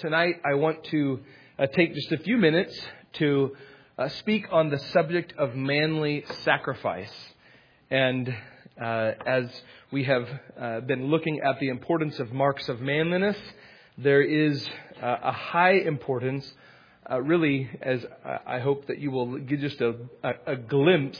tonight I want to take just a few minutes to speak on the subject of manly sacrifice. And as we have been looking at the importance of marks of manliness, there is a high importance, really, as I hope that you will get just a glimpse,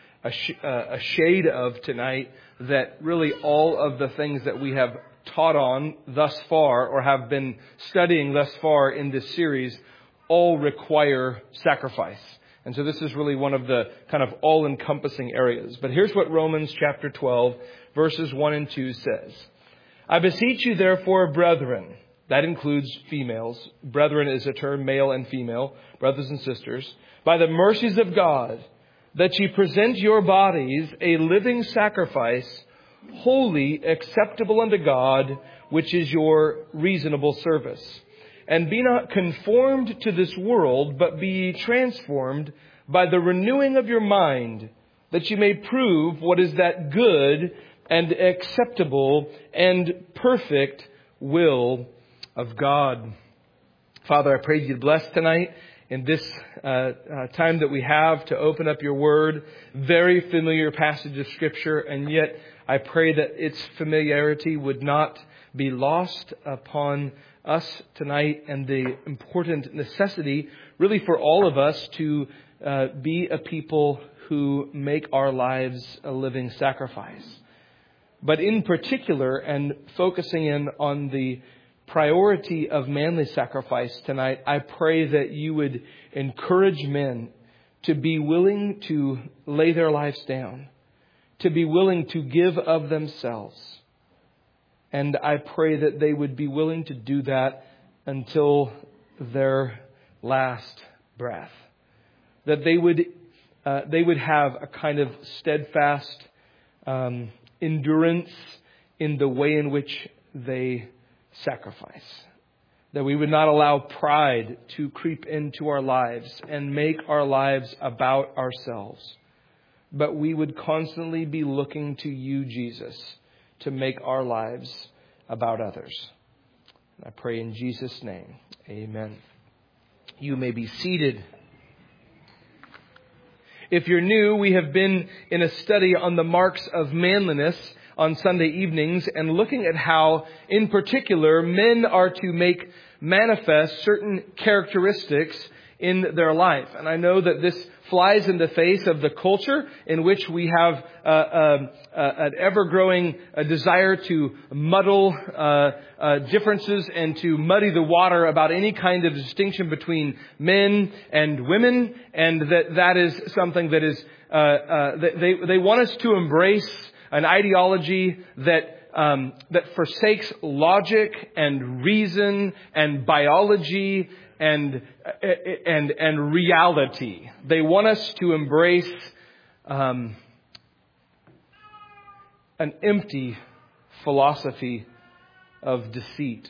a shade of tonight, that really all of the things that we have taught on thus far or have been studying thus far in this series all require sacrifice. And so this is really one of the kind of all-encompassing areas. But here's what Romans chapter 12, verses 1 and 2 says. I beseech you therefore, brethren, that includes females. Brethren is a term, male and female, brothers and sisters, by the mercies of God, that ye present your bodies a living sacrifice, holy, acceptable unto God, which is your reasonable service. And be not conformed to this world, but be ye transformed by the renewing of your mind, that ye may prove what is that good and acceptable and perfect will of God. Father, I pray you'd bless tonight in this time that we have to open up your word. Very familiar passage of Scripture, and yet I pray that its familiarity would not be lost upon us tonight, and the important necessity really for all of us to be a people who make our lives a living sacrifice. But in particular, and focusing in on the priority of manly sacrifice tonight, I pray that you would encourage men to be willing to lay their lives down, to be willing to give of themselves. And I pray that they would be willing to do that until their last breath. That they would have a kind of steadfast endurance in the way in which they sacrifice. That we would not allow pride to creep into our lives and make our lives about ourselves. But we would constantly be looking to you, Jesus, to make our lives about others. I pray in Jesus' name. Amen. You may be seated. If you're new, we have been in a study on the marks of manliness on Sunday evenings and looking at how, in particular, men are to make manifest certain characteristics in their life. And I know that this flies in the face of the culture in which we have an ever-growing desire to muddle differences and to muddy the water about any kind of distinction between men and women, and that is something that is they want us to embrace an ideology that forsakes logic and reason and biology and reality. They want us to embrace an empty philosophy of deceit.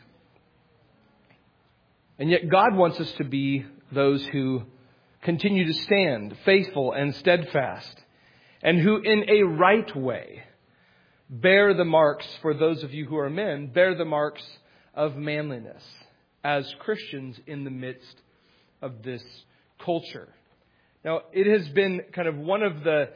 And yet God wants us to be those who continue to stand faithful and steadfast, and who in a right way bear the marks, for those of you who are men, bear the marks of manliness as Christians in the midst of this culture. Now, it has been kind of one of the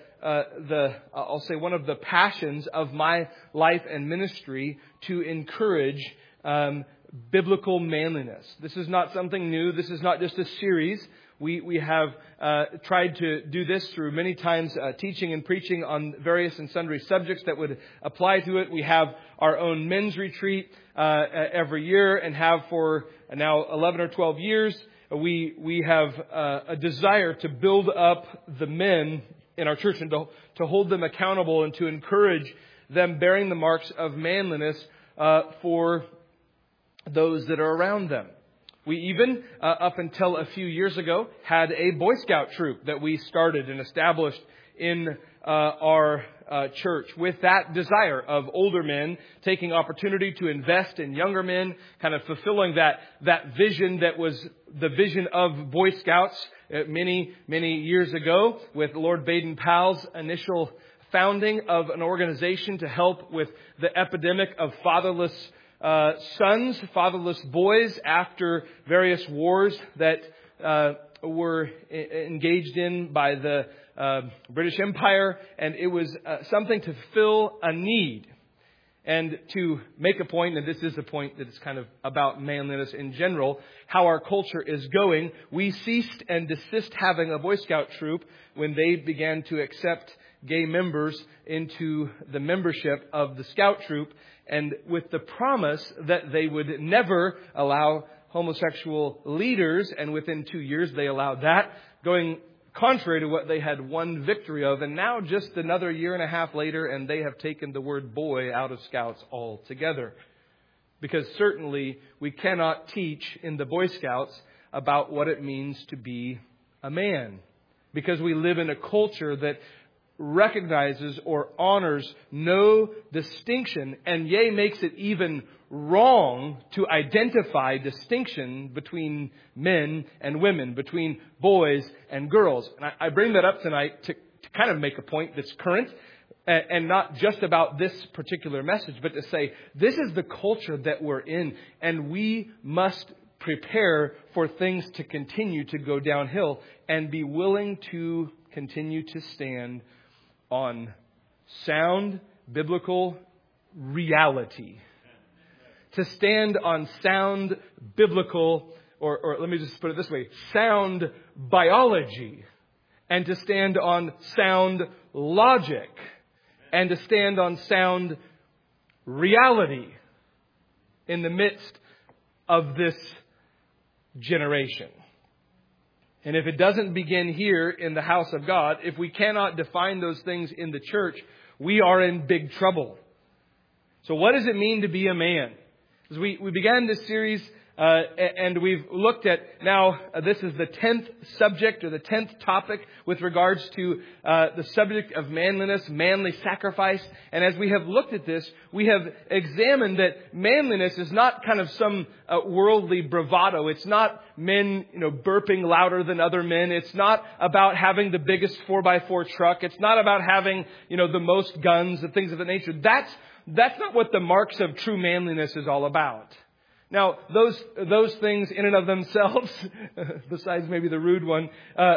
passions of my life and ministry to encourage biblical manliness. This is not something new. This is not just a series. We have tried to do this through many times teaching and preaching on various and sundry subjects that would apply to it. We have our own men's retreat every year and have for now 11 or 12 years. We have a desire to build up the men in our church and to hold them accountable and to encourage them bearing the marks of manliness for those that are around them. We even, up until a few years ago, had a Boy Scout troop that we started and established in our church with that desire of older men taking opportunity to invest in younger men, kind of fulfilling that vision that was the vision of Boy Scouts many years ago, with Lord Baden-Powell's initial founding of an organization to help with the epidemic of fatherless sons, fatherless boys after various wars that were engaged in by the British Empire, and it was something to fill a need. And to make a point, and this is a point that is kind of about manliness in general, how our culture is going, we ceased and desist having a Boy Scout troop when they began to accept gay members into the membership of the Scout troop, and with the promise that they would never allow homosexual leaders, and within 2 years they allowed that, going contrary to what they had won victory of. And now just another year and a half later, and they have taken the word boy out of Scouts altogether. Because certainly we cannot teach in the Boy Scouts about what it means to be a man. Because we live in a culture that recognizes or honors no distinction, and yea, makes it even wrong to identify distinction between men and women, between boys and girls. And I bring that up tonight to kind of make a point that's current, and not just about this particular message, but to say this is the culture that we're in, and we must prepare for things to continue to go downhill and be willing to continue to stand on sound biblical reality. To stand on sound biblical, or let me just put it this way, sound biology. And to stand on sound logic. And to stand on sound reality in the midst of this generation. And if it doesn't begin here in the house of God, if we cannot define those things in the church, we are in big trouble. So what does it mean to be a man? As we began this series, and we've looked at now, this is the 10th subject or the 10th topic with regards to the subject of manliness, manly sacrifice. And as we have looked at this, we have examined that manliness is not kind of some worldly bravado. It's not men, burping louder than other men. It's not about having the biggest 4x4 truck. It's not about having, the most guns and things of that nature. That's not what the marks of true manliness is all about. Now, those things in and of themselves, besides maybe the rude one,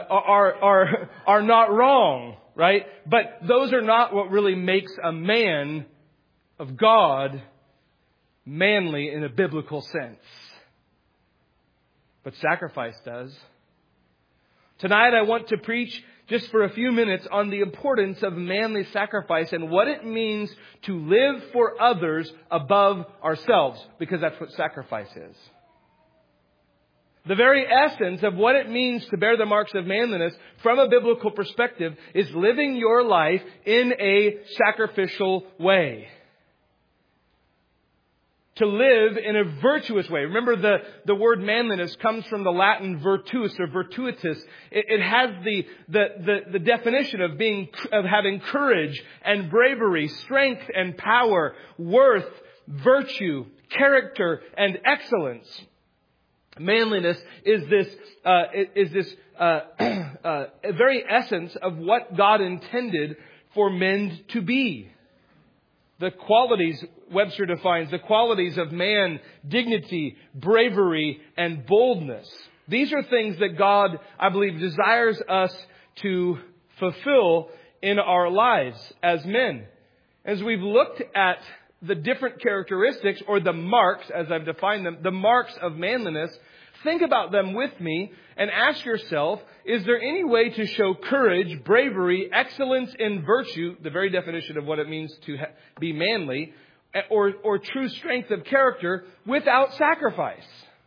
are not wrong, right? But those are not what really makes a man of God manly in a biblical sense. But sacrifice does. Tonight I want to preach just for a few minutes on the importance of manly sacrifice and what it means to live for others above ourselves, because that's what sacrifice is. The very essence of what it means to bear the marks of manliness from a biblical perspective is living your life in a sacrificial way. To live in a virtuous way. Remember, the word manliness comes from the Latin virtus or virtuitas. It has the definition of having courage and bravery, strength and power, worth, virtue, character, and excellence. Manliness is this very essence of what God intended for men to be. The qualities, Webster defines, the qualities of man, dignity, bravery, and boldness. These are things that God, I believe, desires us to fulfill in our lives as men. As we've looked at the different characteristics, or the marks, as I've defined them, the marks of manliness, think about them with me and ask yourself, is there any way to show courage, bravery, excellence in virtue, the very definition of what it means to be manly, or true strength of character without sacrifice?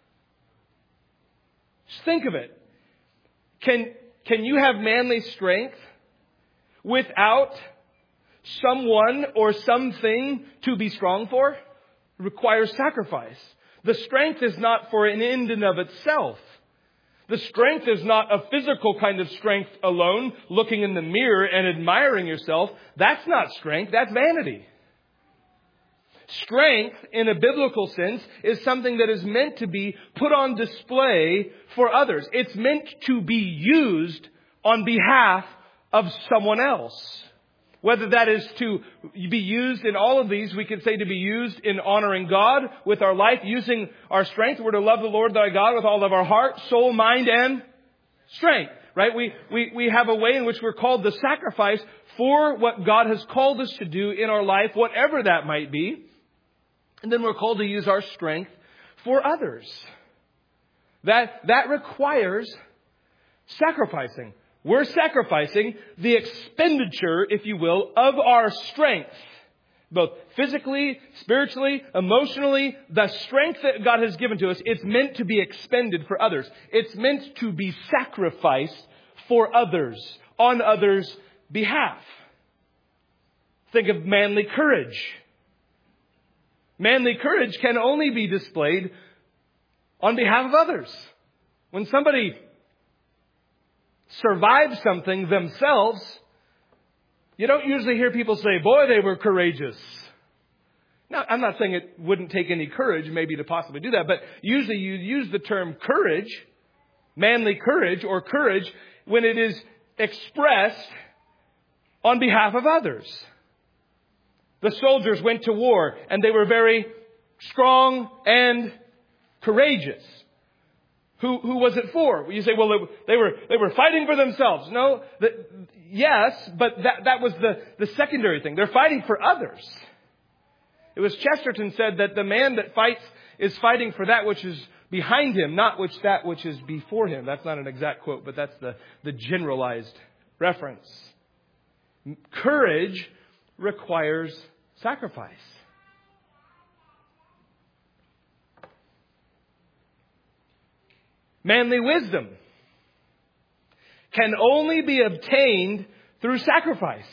Just think of it. Can you have manly strength without someone or something to be strong for? It requires sacrifice. The strength is not for an end in of itself. The strength is not a physical kind of strength alone, looking in the mirror and admiring yourself. That's not strength, that's vanity. Strength, in a biblical sense, is something that is meant to be put on display for others. It's meant to be used on behalf of someone else. Whether that is to be used in all of these, we could say to be used in honoring God with our life, using our strength. We're to love the Lord thy God with all of our heart, soul, mind, and strength. Right? We have a way in which we're called to sacrifice for what God has called us to do in our life, whatever that might be. And then we're called to use our strength for others. That requires sacrificing. We're sacrificing the expenditure, if you will, of our strength. Both physically, spiritually, emotionally, the strength that God has given to us, it's meant to be expended for others. It's meant to be sacrificed for others, on others' behalf. Think of manly courage. Manly courage can only be displayed on behalf of others. When somebody survives something themselves, you don't usually hear people say, boy, they were courageous. Now, I'm not saying it wouldn't take any courage maybe to possibly do that, but usually you use the term courage, manly courage or courage, when it is expressed on behalf of others. The soldiers went to war and they were very strong and courageous. Who was it for? You say, well, they were fighting for themselves. No, yes, but that was the secondary thing. They're fighting for others. It was Chesterton said that the man that fights is fighting for that which is behind him, not that which is before him. That's not an exact quote, but that's the generalized reference. Courage requires sacrifice. Manly wisdom can only be obtained through sacrifice.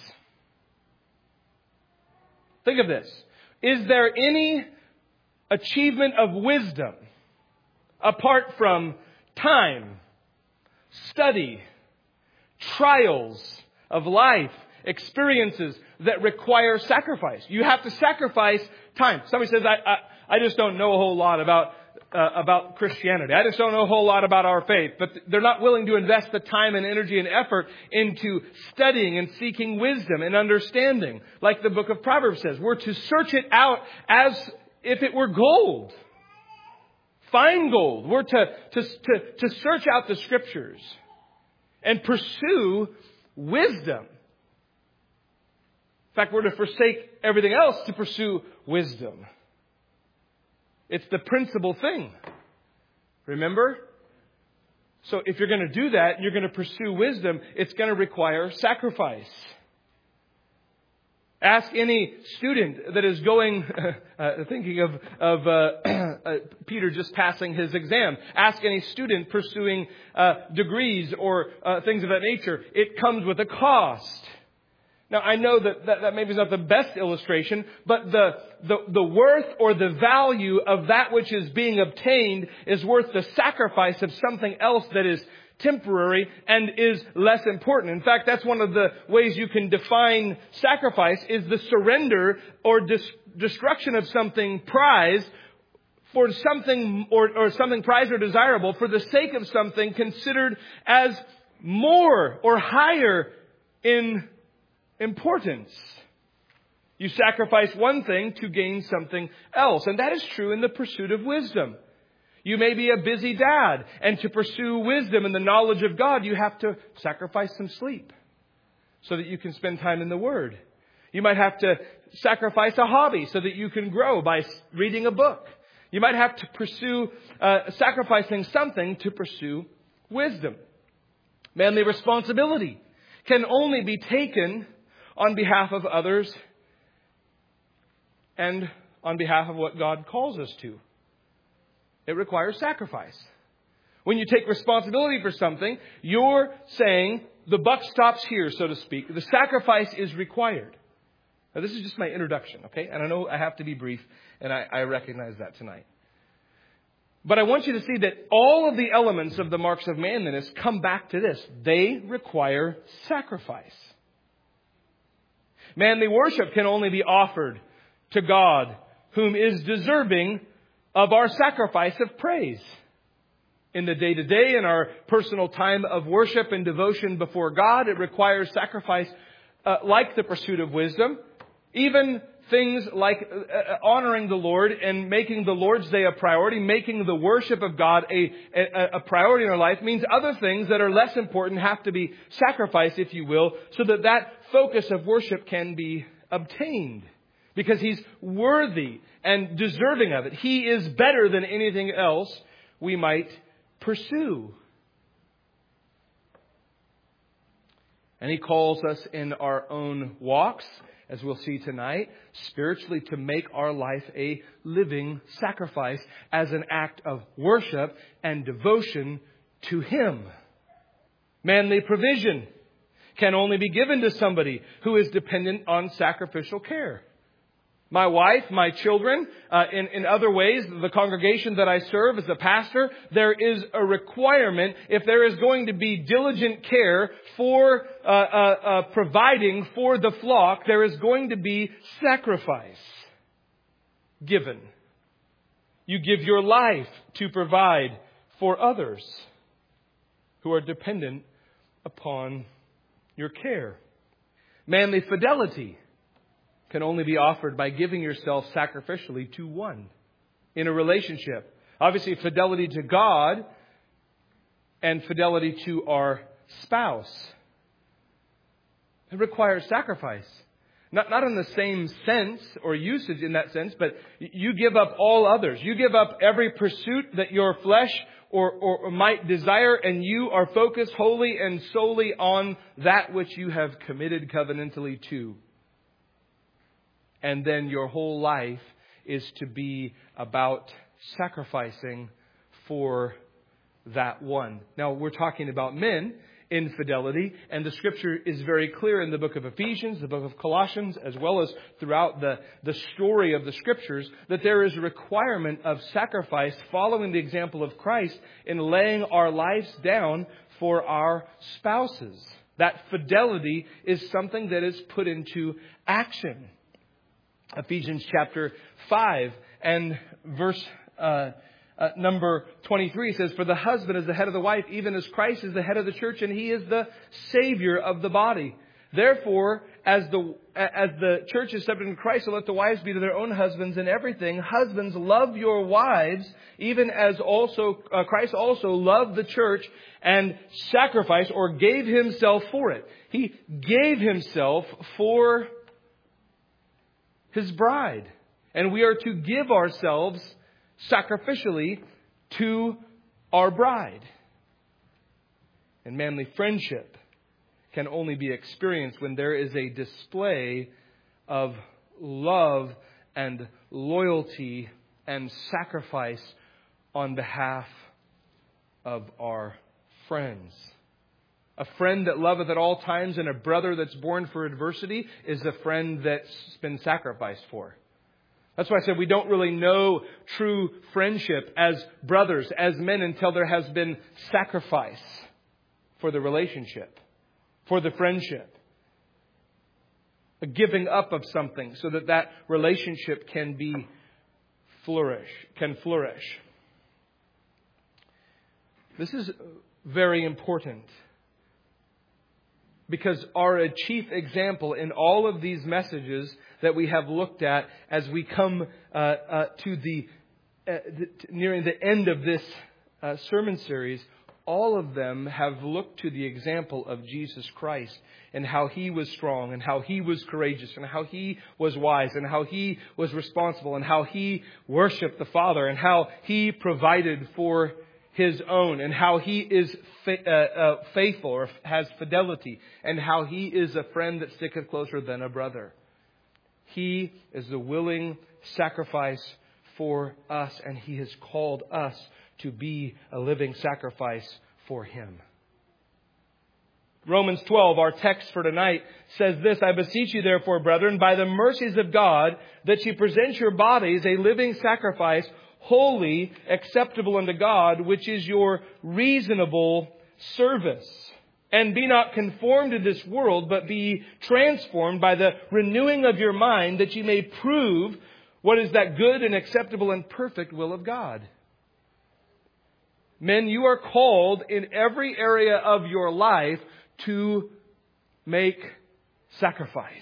Think of this. Is there any achievement of wisdom apart from time, study, trials of life, experiences that require sacrifice? You have to sacrifice time. Somebody says, I just don't know a whole lot about Christianity. I just don't know a whole lot about our faith. But they're not willing to invest the time and energy and effort into studying and seeking wisdom and understanding. Like the book of Proverbs says, we're to search it out as if it were gold. Fine gold. We're to search out the Scriptures and pursue wisdom. In fact, we're to forsake everything else to pursue wisdom. It's the principal thing. Remember? So if you're going to do that, and you're going to pursue wisdom, it's going to require sacrifice. Ask any student that is going, thinking of Peter just passing his exam. Ask any student pursuing degrees or things of that nature. It comes with a cost. Now, I know that maybe is not the best illustration, but the worth or the value of that which is being obtained is worth the sacrifice of something else that is temporary and is less important. In fact, that's one of the ways you can define sacrifice is the surrender or destruction of something prized for something or something prized or desirable for the sake of something considered as more or higher in importance. You sacrifice one thing to gain something else. And that is true in the pursuit of wisdom. You may be a busy dad, and to pursue wisdom and the knowledge of God, you have to sacrifice some sleep so that you can spend time in the Word. You might have to sacrifice a hobby so that you can grow by reading a book. You might have to pursue sacrificing something to pursue wisdom. Manly responsibility can only be taken on behalf of others and on behalf of what God calls us to. It requires sacrifice. When you take responsibility for something, you're saying the buck stops here, so to speak. The sacrifice is required. Now, this is just my introduction, okay? And I know I have to be brief, and I recognize that tonight. But I want you to see that all of the elements of the marks of manliness come back to this. They require sacrifice. Manly worship can only be offered to God, whom is deserving of our sacrifice of praise. In the day-to-day, in our personal time of worship and devotion before God, it requires sacrifice like the pursuit of wisdom, even things like honoring the Lord and making the Lord's Day a priority, making the worship of God a priority in our life, means other things that are less important have to be sacrificed, if you will, so that that focus of worship can be obtained. Because He's worthy and deserving of it. He is better than anything else we might pursue. And He calls us in our own walks, as we'll see tonight, spiritually to make our life a living sacrifice as an act of worship and devotion to Him. Manly provision can only be given to somebody who is dependent on sacrificial care. My wife, my children, in other ways, the congregation that I serve as a pastor, there is a requirement, if there is going to be diligent care for providing for the flock, there is going to be sacrifice given. You give your life to provide for others who are dependent upon your care. Manly fidelity can only be offered by giving yourself sacrificially to one in a relationship. Obviously, fidelity to God and fidelity to our spouse. It requires sacrifice. Not in the same sense or usage in that sense, but you give up all others. You give up every pursuit that your flesh or might desire, and you are focused wholly and solely on that which you have committed covenantally to. And then your whole life is to be about sacrificing for that one. Now, we're talking about men in fidelity, and the Scripture is very clear in the book of Ephesians, the book of Colossians, as well as throughout the story of the Scriptures, that there is a requirement of sacrifice following the example of Christ in laying our lives down for our spouses. That fidelity is something that is put into action. Ephesians chapter 5 and verse number 23 says, "For the husband is the head of the wife, even as Christ is the head of the church, and He is the Savior of the body. Therefore, as the church is subject to Christ, so let the wives be to their own husbands in everything. Husbands, love your wives, even as also Christ also loved the church and sacrificed or gave Himself for it." He gave Himself for His bride. And we are to give ourselves sacrificially to our bride. And manly friendship can only be experienced when there is a display of love and loyalty and sacrifice on behalf of our friends. A friend that loveth at all times and a brother that's born for adversity is a friend that's been sacrificed for. That's why I said we don't really know true friendship as brothers, as men, until there has been sacrifice for the relationship, for the friendship. A giving up of something so that that relationship can flourish. This is very important. Because our chief example in all of these messages that we have looked at as we come nearing the end of this sermon series, all of them have looked to the example of Jesus Christ and how He was strong and how He was courageous and how He was wise and how He was responsible and how He worshiped the Father and how He provided for His own, and how He is faithful or has fidelity, and how He is a friend that sticketh closer than a brother. He is the willing sacrifice for us, and He has called us to be a living sacrifice for Him. Romans 12, our text for tonight, says this: "I beseech you therefore, brethren, by the mercies of God, that ye present your bodies a living sacrifice, holy, acceptable unto God, which is your reasonable service. And be not conformed to this world, but be transformed by the renewing of your mind, that ye may prove what is that good and acceptable and perfect will of God." Men, you are called in every area of your life to make sacrifice.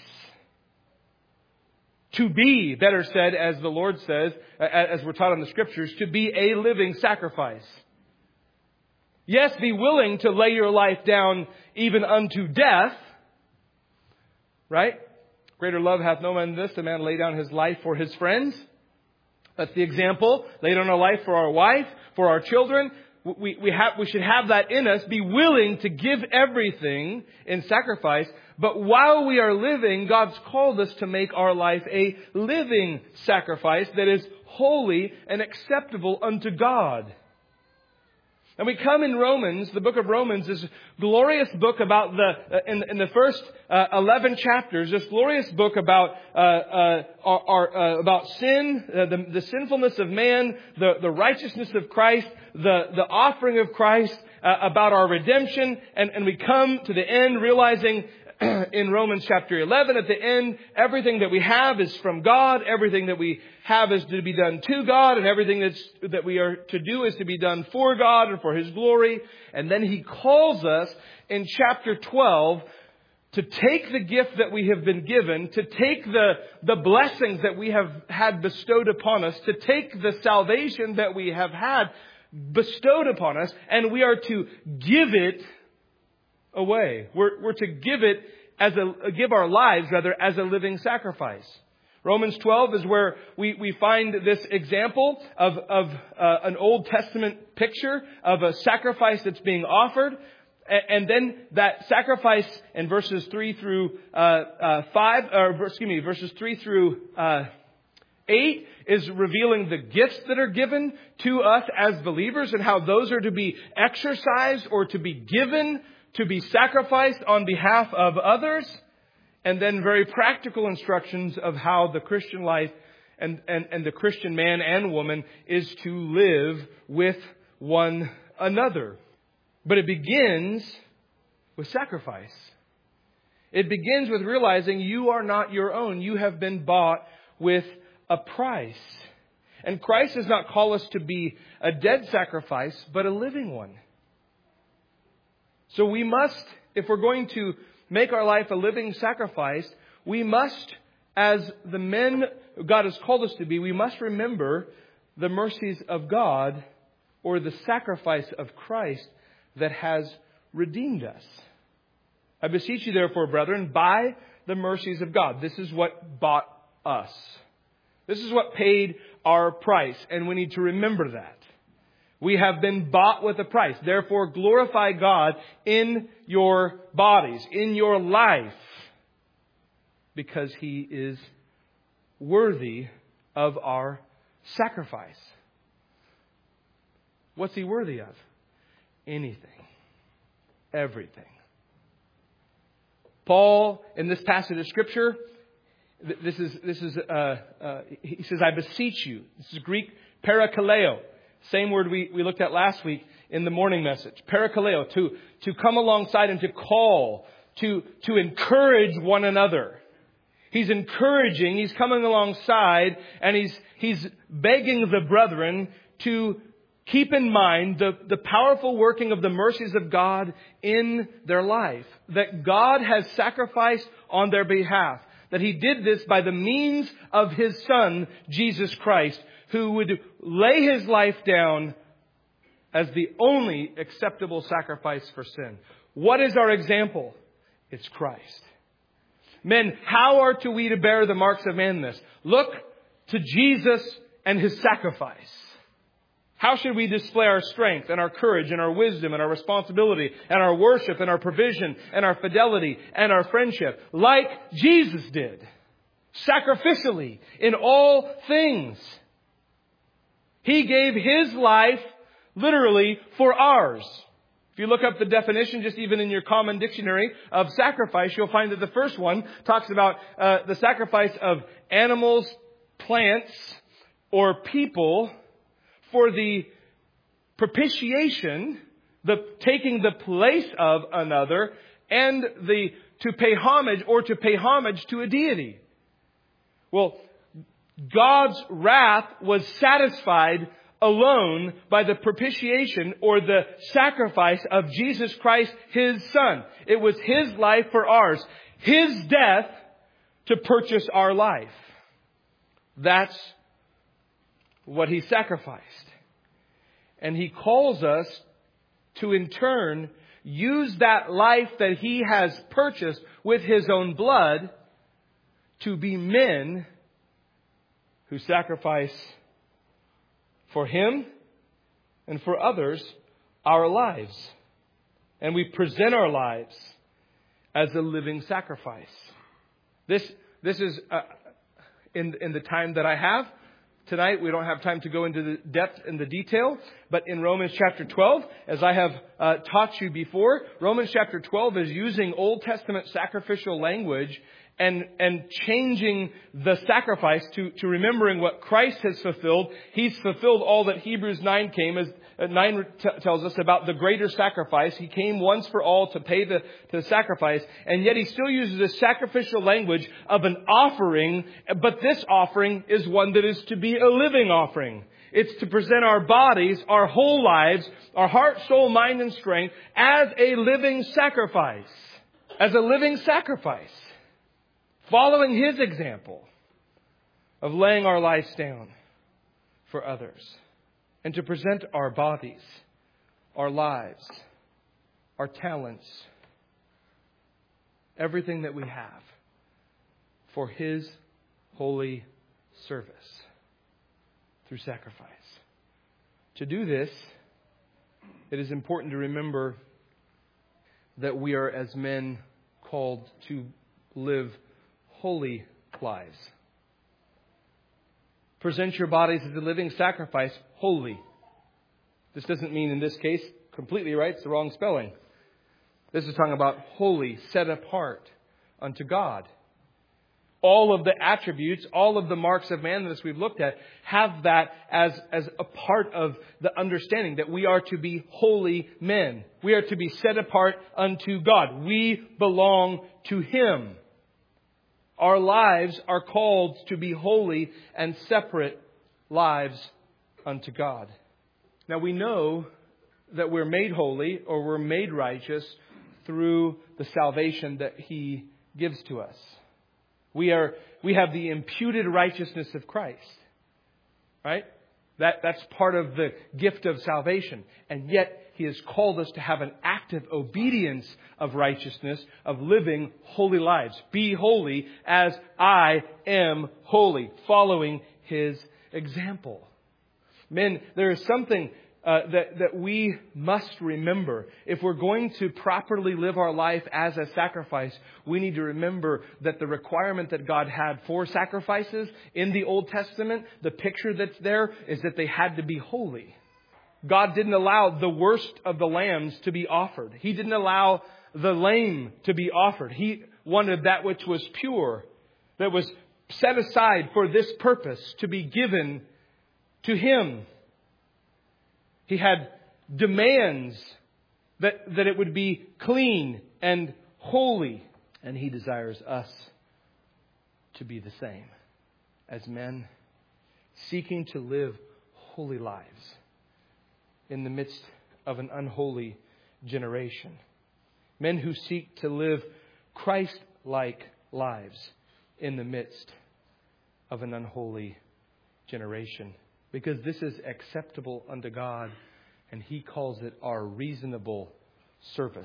To be, better said, as the Lord says, as we're taught in the Scriptures, to be a living sacrifice. Yes, be willing to lay your life down even unto death. Right? Greater love hath no man than this, a man lay down his life for his friends. That's the example. Lay down our life for our wife, for our children. We should have that in us. Be willing to give everything in sacrifice. But while we are living, God's called us to make our life a living sacrifice that is holy and acceptable unto God. And we come in Romans, the book of Romans, this glorious book about in the first 11 chapters, this glorious book about sin, the sinfulness of man, the righteousness of Christ, the offering of Christ, about our redemption, and we come to the end realizing in Romans chapter 11, at the end, everything that we have is from God. Everything that we have is to be done to God. And everything that we are to do is to be done for God and for His glory. And then He calls us in chapter 12 to take the gift that we have been given, to take the blessings that we have had bestowed upon us, to take the salvation that we have had bestowed upon us, and we are to give it away. We're to give it give our lives as a living sacrifice. Romans 12 is where we find this example of an Old Testament picture of a sacrifice that's being offered. And then that sacrifice in verses 3 through verses 3 through 8 is revealing the gifts that are given to us as believers and how those are to be exercised or to be given, to be sacrificed on behalf of others. And then very practical instructions of how the Christian life and the Christian man and woman is to live with one another. But it begins with sacrifice. It begins with realizing you are not your own. You have been bought with a price. And Christ does not call us to be a dead sacrifice, but a living one. So we must, if we're going to make our life a living sacrifice, we must, as the men God has called us to be, we must remember the mercies of God or the sacrifice of Christ that has redeemed us. I beseech you, therefore, brethren, by the mercies of God. This is what bought us. This is what paid our price, and we need to remember that. We have been bought with a price. Therefore, glorify God in your bodies, in your life, because He is worthy of our sacrifice. What's He worthy of? Anything. Everything. Paul, in this passage of Scripture, he says, I beseech you. This is Greek parakaleo. Same word we looked at last week in the morning message. Parakaleo, to come alongside and to call, to encourage one another. He's encouraging, he's coming alongside, and he's begging the brethren to keep in mind the powerful working of the mercies of God in their life. That God has sacrificed on their behalf. That He did this by the means of His Son, Jesus Christ, who would lay His life down as the only acceptable sacrifice for sin. What is our example? It's Christ. Men, how are we to bear the marks of manliness? Look to Jesus and His sacrifice. How should we display our strength and our courage and our wisdom and our responsibility and our worship and our provision and our fidelity and our friendship? Like Jesus did. Sacrificially in all things. He gave His life literally for ours. If you look up the definition, just even in your common dictionary of sacrifice, you'll find that the first one talks about the sacrifice of animals, plants, or people for the propitiation, the taking the place of another, and to pay homage to a deity. Well, God's wrath was satisfied alone by the propitiation or the sacrifice of Jesus Christ, His Son. It was His life for ours. His death to purchase our life. That's what He sacrificed. And He calls us to in turn use that life that He has purchased with His own blood to be men who sacrifice for Him and for others our lives. And we present our lives as a living sacrifice. This is in the time that I have. Tonight, we don't have time to go into the depth and the detail, but in Romans chapter 12, as I have taught you before, Romans chapter 12 is using Old Testament sacrificial language and changing the sacrifice to remembering what Christ has fulfilled. He's fulfilled all that Hebrews 9 tells us about the greater sacrifice. He came once for all to pay the sacrifice, and yet He still uses this sacrificial language of an offering, but this offering is one that is to be a living offering. It's to present our bodies, our whole lives, our heart, soul, mind, and strength as a living sacrifice. As a living sacrifice. Following His example of laying our lives down for others. And to present our bodies, our lives, our talents, everything that we have for His holy service through sacrifice. To do this, it is important to remember that we are as men called to live holy lives. Present your bodies as a living sacrifice, holy. This doesn't mean in this case completely right. It's the wrong spelling. This is talking about holy, set apart unto God. All of the attributes, all of the marks of manliness we've looked at have that as a part of the understanding that we are to be holy men. We are to be set apart unto God. We belong to Him. Our lives are called to be holy and separate lives unto God. Now we know that we're made holy or we're made righteous through the salvation that He gives to us. We have the imputed righteousness of Christ. Right? That's part of the gift of salvation. And yet He has called us to have an active obedience of righteousness, of living holy lives. Be holy as I am holy, following His example. Men, there is something that we must remember. If we're going to properly live our life as a sacrifice, we need to remember that the requirement that God had for sacrifices in the Old Testament, the picture that's there, is that they had to be holy. God didn't allow the worst of the lambs to be offered. He didn't allow the lame to be offered. He wanted that which was pure, that was set aside for this purpose, to be given to Him. He had demands that it would be clean and holy. And He desires us to be the same as men seeking to live holy lives in the midst of an unholy generation. Men who seek to live Christ-like lives in the midst of an unholy generation. Because this is acceptable unto God, and He calls it our reasonable service.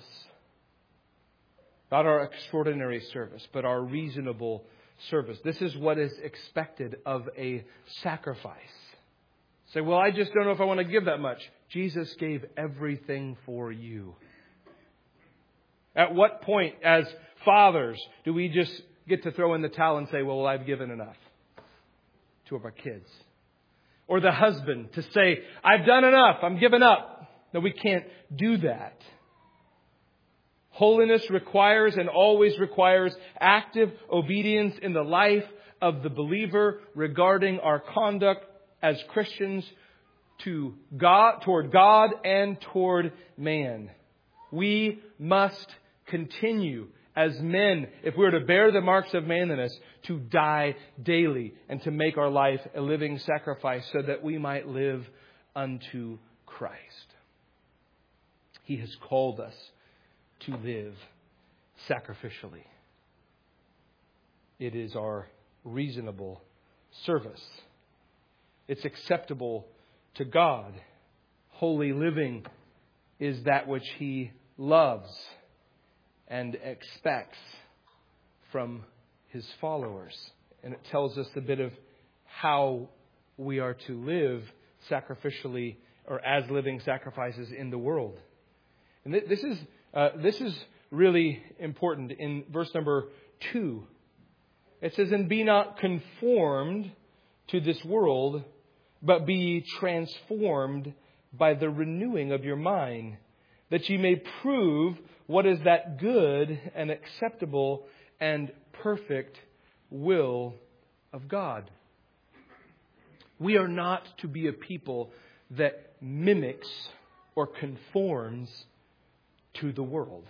Not our extraordinary service, but our reasonable service. This is what is expected of a sacrifice. Say, well, I just don't know if I want to give that much. Jesus gave everything for you. At what point, as fathers, do we just get to throw in the towel and say, well, I've given enough to our kids? Or the husband to say, I've done enough, I'm giving up. No, we can't do that. Holiness requires and always requires active obedience in the life of the believer regarding our conduct as Christians to God, toward God and toward man. We must continue as men, if we are to bear the marks of manliness, to die daily and to make our life a living sacrifice so that we might live unto Christ. He has called us to live sacrificially. It is our reasonable service. It's acceptable to God. Holy living is that which He loves and expects from His followers. And it tells us a bit of how we are to live sacrificially or as living sacrifices in the world. And this is really important. In verse number 2, it says, "And be not conformed to this world, but be transformed by the renewing of your mind, that ye may prove what is that good and acceptable and perfect will of God." We are not to be a people that mimics or conforms to the world.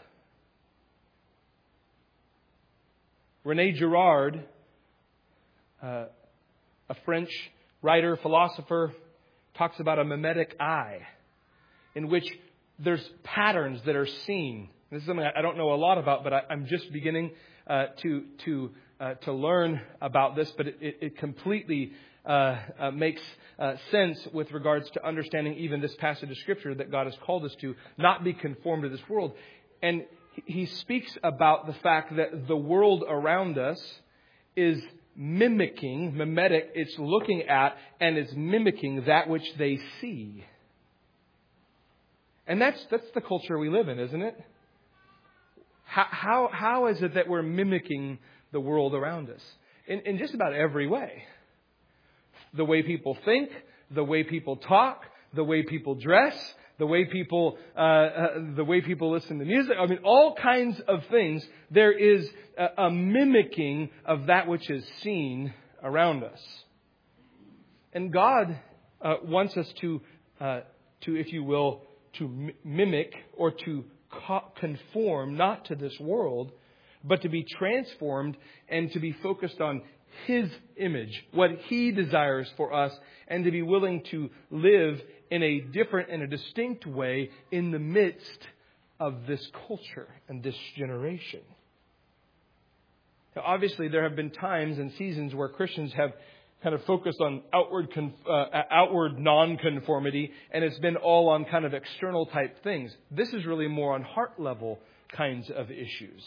René Girard, a French writer, philosopher, talks about a mimetic eye in which there's patterns that are seen. This is something I don't know a lot about, but I'm just beginning to learn about this. But it completely makes sense with regards to understanding even this passage of Scripture that God has called us to not be conformed to this world. And he speaks about the fact that the world around us is mimetic, it's looking at and it's mimicking that which they see. And that's the culture we live in, isn't it? How is it that we're mimicking the world around us? In just about every way. The way people think, the way people talk, the way people dress, the way people listen to music. I mean, all kinds of things. There is a mimicking of that which is seen around us. And God wants us to, if you will, to mimic or to conform, not to this world, but to be transformed and to be focused on His image, what He desires for us, and to be willing to live in a different and a distinct way in the midst of this culture and this generation. Now, obviously, there have been times and seasons where Christians have kind of focused on outward non-conformity, and it's been all on kind of external type things. This is really more on heart level kinds of issues.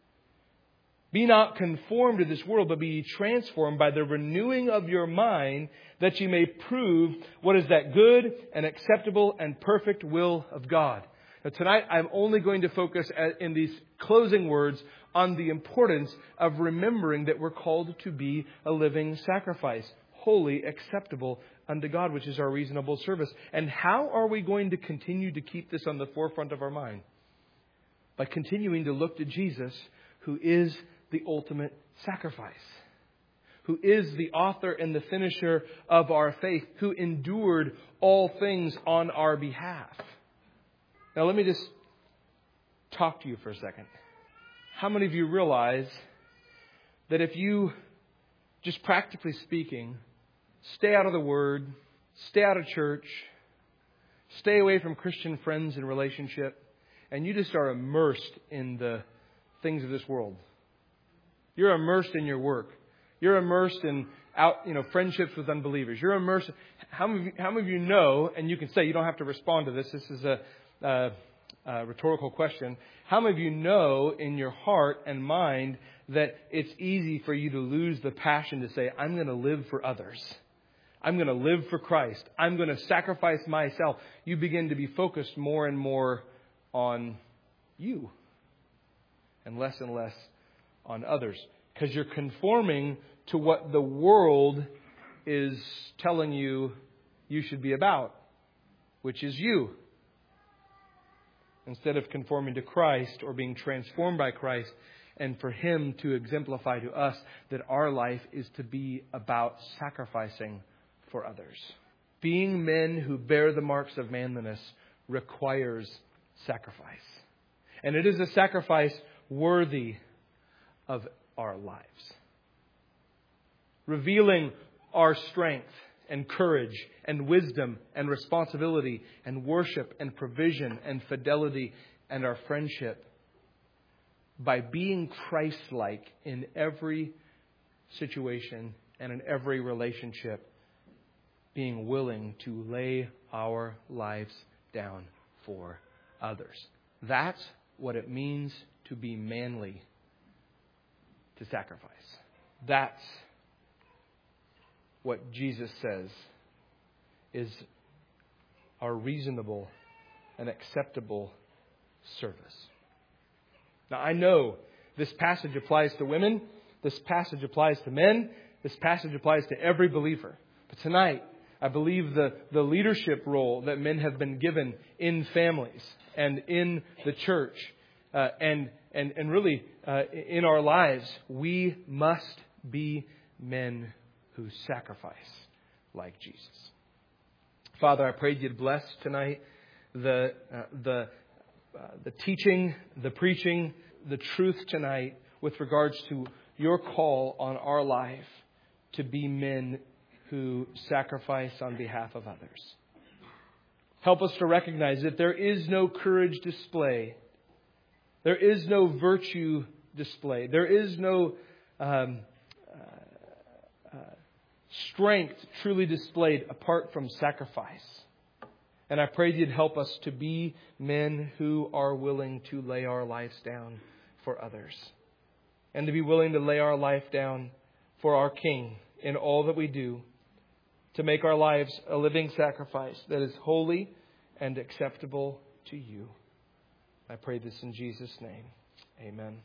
Be not conformed to this world, but be ye transformed by the renewing of your mind, that ye may prove what is that good and acceptable and perfect will of God. Now, tonight, I'm only going to focus in these closing words on the importance of remembering that we're called to be a living sacrifice, holy, acceptable unto God, which is our reasonable service. And how are we going to continue to keep this on the forefront of our mind? By continuing to look to Jesus, who is the ultimate sacrifice, who is the author and the finisher of our faith, who endured all things on our behalf. Now, let me just talk to you for a second. How many of you realize that if you, just practically speaking, stay out of the Word, stay out of church, stay away from Christian friends and relationship, and you just are immersed in the things of this world? You're immersed in your work. You're immersed in friendships with unbelievers. You're immersed. How many of you know, and you can say, you don't have to respond to this. This is a rhetorical question. How many of you know in your heart and mind that it's easy for you to lose the passion to say, I'm going to live for others. I'm going to live for Christ. I'm going to sacrifice myself. You begin to be focused more and more on you and less on others, because you're conforming to what the world is telling you should be about, which is you, instead of conforming to Christ or being transformed by Christ, and for Him to exemplify to us that our life is to be about sacrificing for others. Being men who bear the marks of manliness requires sacrifice. And it is a sacrifice worthy of our lives. Revealing our strength and courage and wisdom and responsibility and worship and provision and fidelity and our friendship by being Christ-like in every situation and in every relationship, being willing to lay our lives down for others. That's what it means to be manly, to sacrifice. That's what Jesus says is our reasonable and acceptable service. Now, I know this passage applies to women. This passage applies to men. This passage applies to every believer. But tonight, I believe the leadership role that men have been given in families and in the church and really in our lives, we must be men who sacrifice like Jesus. Father, I pray you'd bless tonight the teaching, the preaching, the truth tonight with regards to your call on our life to be men who sacrifice on behalf of others. Help us to recognize that there is no courage display. There is no virtue display. There is no strength truly displayed apart from sacrifice. And I pray you'd help us to be men who are willing to lay our lives down for others. And to be willing to lay our life down for our King in all that we do. To make our lives a living sacrifice that is holy and acceptable to you. I pray this in Jesus' name. Amen.